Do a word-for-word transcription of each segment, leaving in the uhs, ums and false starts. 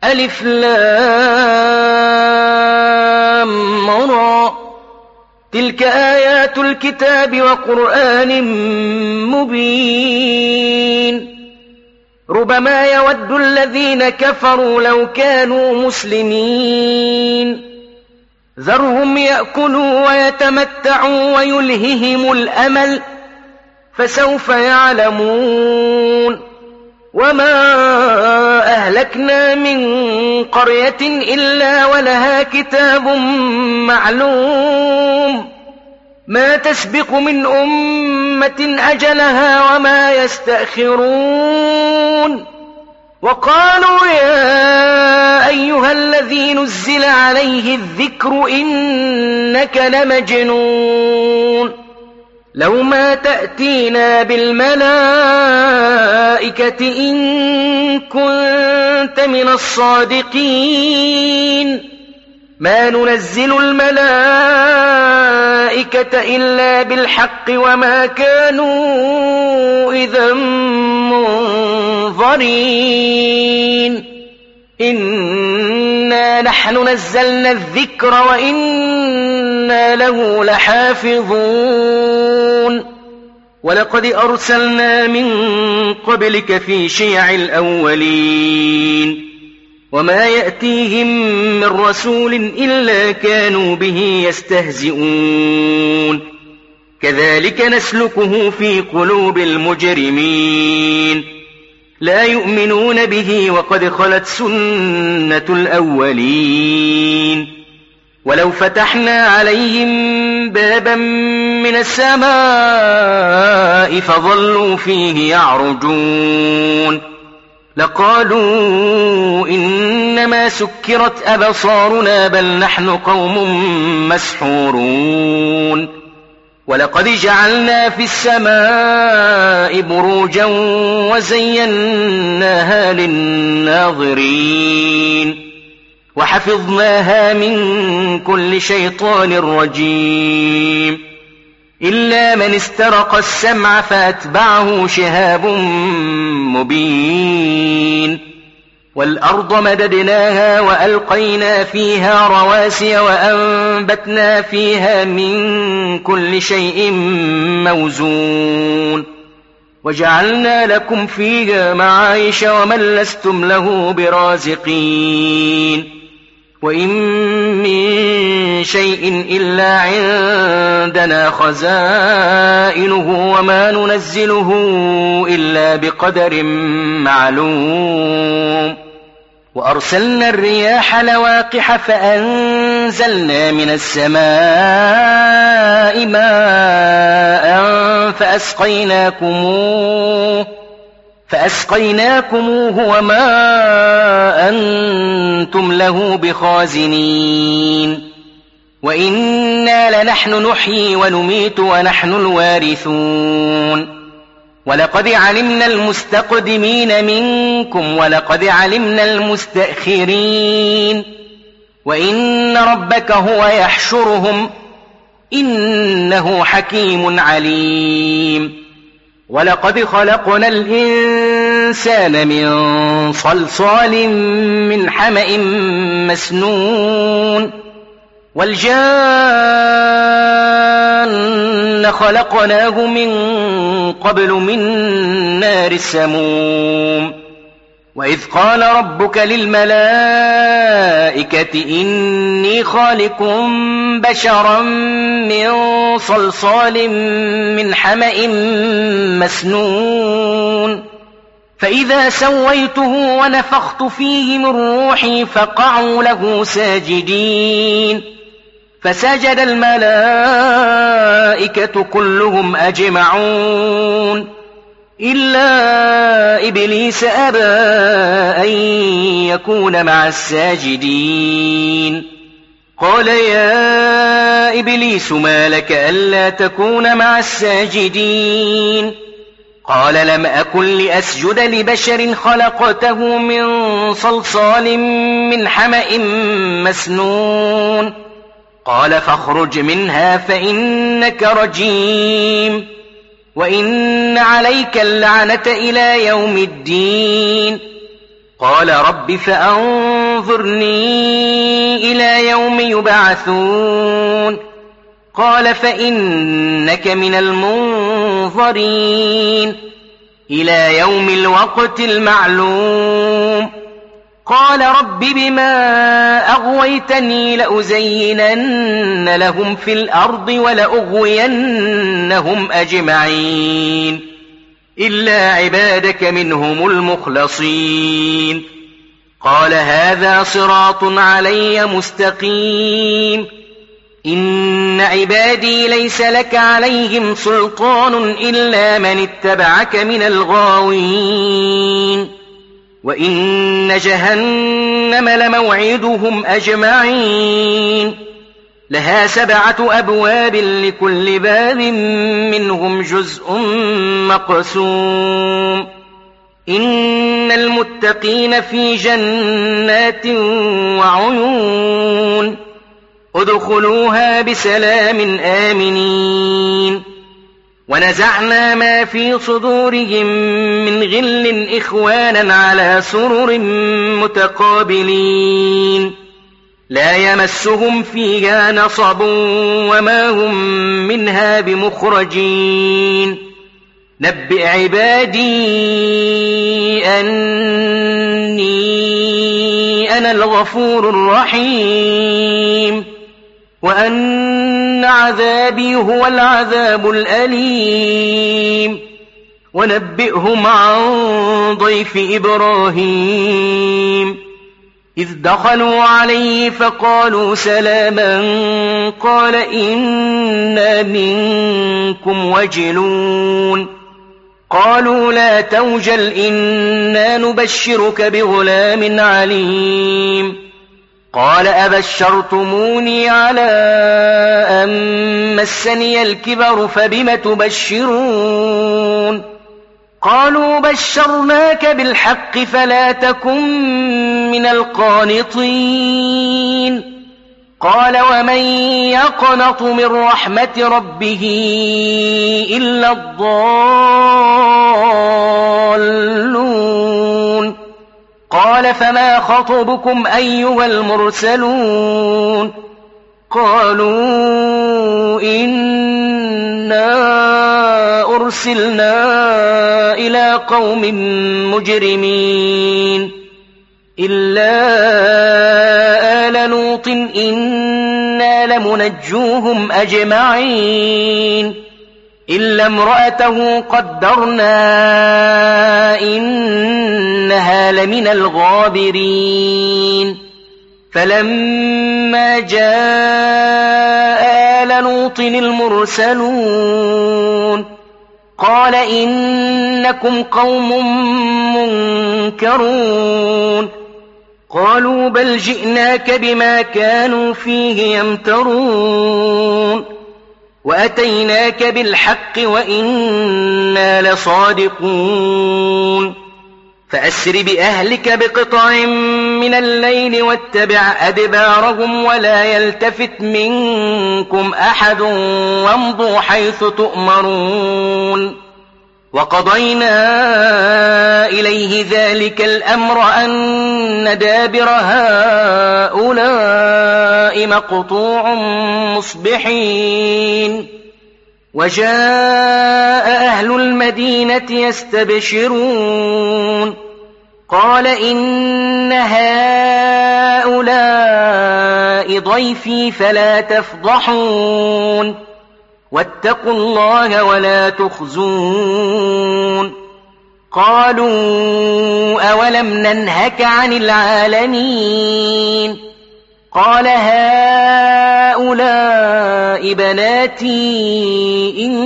ألف لام را تلك آيات الكتاب وقرآن مبين ربما يود الذين كفروا لو كانوا مسلمين ذرهم يأكلوا ويتمتعوا ويلههم الأمل فسوف يعلمون وما أهلكنا من قرية إلا ولها كتاب معلوم ما تسبق من أمة أجلها وما يستأخرون وقالوا يا أيها الذي نزل عليه الذكر إنك لمجنون لو ما تأتينا بالملائكة إن كنت من الصادقين ما ننزل الملائكة إلا بالحق وما كانوا إذا منظرين إنا نحن نزلنا الذكر وإنا له لحافظون ولقد أرسلنا من قبلك في شيع الأولين وما يأتيهم من رسول إلا كانوا به يستهزئون كذلك نسلكه في قلوب المجرمين لا يؤمنون به وقد خلت سنة الأولين ولو فتحنا عليهم بابا من السماء فظلوا فيه يعرجون لقالوا إنما سكرت أبصارنا بل نحن قوم مسحورون ولقد جعلنا في السماء بروجا وزيناها للناظرين وحفظناها من كل شيطان رجيم إلا من استرق السمع فأتبعه شهاب مبين والأرض مددناها وألقينا فيها رواسي وأنبتنا فيها من كل شيء موزون وجعلنا لكم فيها معايش ومن لستم له برازقين وإن من شيء إلا عندنا خزائنه وما ننزله إلا بقدر معلوم وأرسلنا الرياح لواقح فأنزلنا من السماء ماء فأسقيناكموه فأسقيناكموه وما أنتم له بخازنين وإنا لنحن نحيي ونميت ونحن الوارثون ولقد علمنا المستقدمين منكم ولقد علمنا المستأخرين وإن ربك هو يحشرهم إنه حكيم عليم ولقد خلقنا الإنسان من صلصال من حمأ مسنون والجان خلقناه من قبل من نار السموم وإذ قال ربك للملائكة إني خالق بشرا من صلصال من حمأ مسنون فإذا سويته ونفخت فيه من روحي فقعوا له ساجدين فسجد الملائكة كلهم أجمعون إلا إبليس أبى أن يكون مع الساجدين قال يا إبليس ما لك ألا تكون مع الساجدين قال لم أكن لأسجد لبشر خلقته من صلصال من حمأ مسنون قال فاخرج منها فإنك رجيم وإن عليك اللعنة إلى يوم الدين قال رب فأنظرني إلى يوم يبعثون قال فإنك من المنظرين إلى يوم الوقت المعلوم قال رب بما أغويتني لأزينن لهم في الأرض ولأغوينهم أجمعين إلا عبادك منهم المخلصين قال هذا صراط علي مستقيم إن عبادي ليس لك عليهم سلطان إلا من اتبعك من الغاوين وإن جهنم لموعدهم أجمعين لها سبعة أبواب لكل باب منهم جزء مقسوم إن المتقين في جنات وعيون ادخلوها بسلام آمنين ونزعنا ما في صدورهم من غل إخوانا على سرر متقابلين لا يمسهم فيها نصب وما هم منها بمخرجين نبئ عبادي أني أنا الغفور الرحيم وأن عذابي هو العذاب الأليم ونبئهم عن ضيف إبراهيم إذ دخلوا عليه فقالوا سلاما قال إنا منكم وجلون قالوا لا توجل إنا نبشرك بغلام عليم قال أبشرتموني على أن مسني الكبر فبم تبشرون قالوا بشرناك بالحق فلا تكن من القانطين قال ومن يقنط من رحمة ربه إلا الضالون قال فما خطبكم أيها المرسلون قالوا إنا أرسلنا إلى قوم مجرمين إلا آل لوط إنا لمنجوهم أجمعين إلا امرأته قدرنا إنها لمن الغابرين فلما جاء آل لوط المرسلون قال إنكم قوم منكرون قالوا بل جئناك بما كانوا فيه يمترون وأتيناك بالحق وإنا لصادقون فأسر بأهلك بقطع من الليل واتبع أدبارهم ولا يلتفت منكم أحد وامضوا حيث تؤمرون وقضينا إليه ذلك الأمر أن دابر هؤلاء مقطوع مصبحين وجاء أهل المدينة يستبشرون قال إن هؤلاء ضيفي فلا تفضحون واتقوا الله ولا تخزون قالوا أولم ننهك عن العالمين قال هؤلاء بناتي إن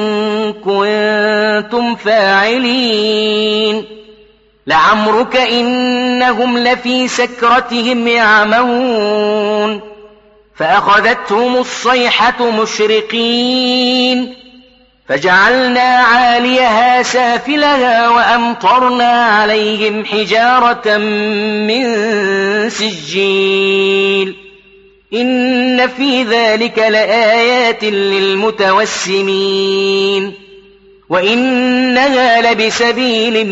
كنتم فاعلين لعمرك إنهم لفي سكرتهم يعمهون فأخذتهم الصيحة مشرقين فجعلنا عاليها سافلها وأمطرنا عليهم حجارة من سجيل إن في ذلك لآيات للمتوسمين وإنها لبسبيل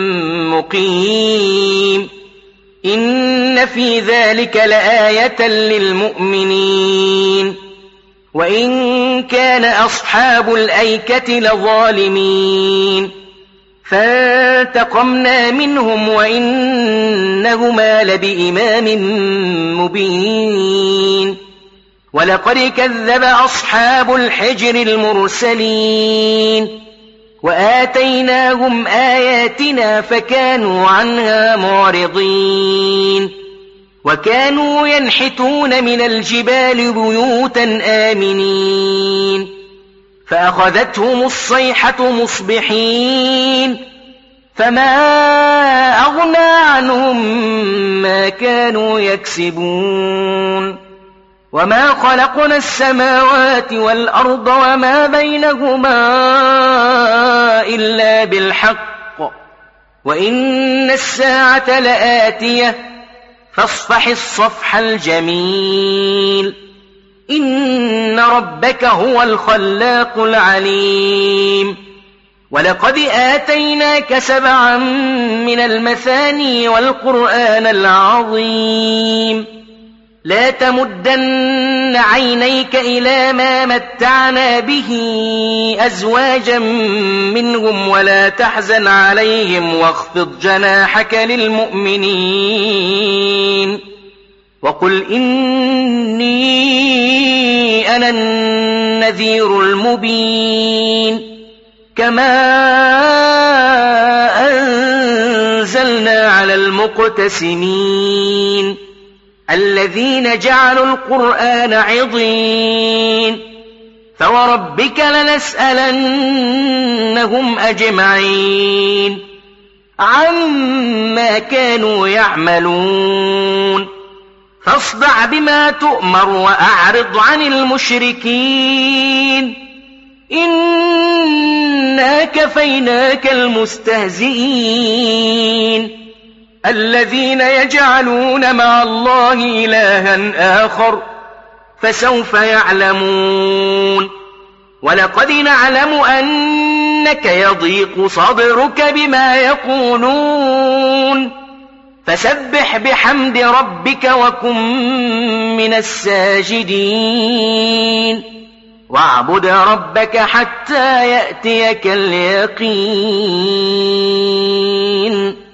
مقيم إن في ذلك لآية للمؤمنين وإن كان أصحاب الأيكة لظالمين فانتقمنا منهم وإنهما لبإمام مبين ولقد كذب أصحاب الحجر المرسلين وآتيناهم آياتنا فكانوا عنها معرضين وكانوا ينحتون من الجبال بيوتا آمنين فأخذتهم الصيحة مصبحين فما أغنى عنهم ما كانوا يكسبون وما خلقنا السماوات والأرض وما بينهما إلا بالحق وإن الساعة لآتية فاصفح الصفح الجميل إن ربك هو الخلاق العليم ولقد آتيناك سبعا من المثاني والقرآن العظيم لا تمدن عينيك إلى ما متعنا به أزواجا منهم ولا تحزن عليهم واخفض جناحك للمؤمنين وقل إني أنا النذير المبين كما أنزلنا على المقتسمين الذين جعلوا القرآن عضين فوربك لنسألنهم أجمعين عما كانوا يعملون فاصدع بما تؤمر وأعرض عن المشركين إنا كفيناك المستهزئين الذين يجعلون مع الله إلها آخر فسوف يعلمون ولقد نعلم أنك يضيق صدرك بما يقولون فسبح بحمد ربك وكن من الساجدين واعبد ربك حتى يأتيك اليقين.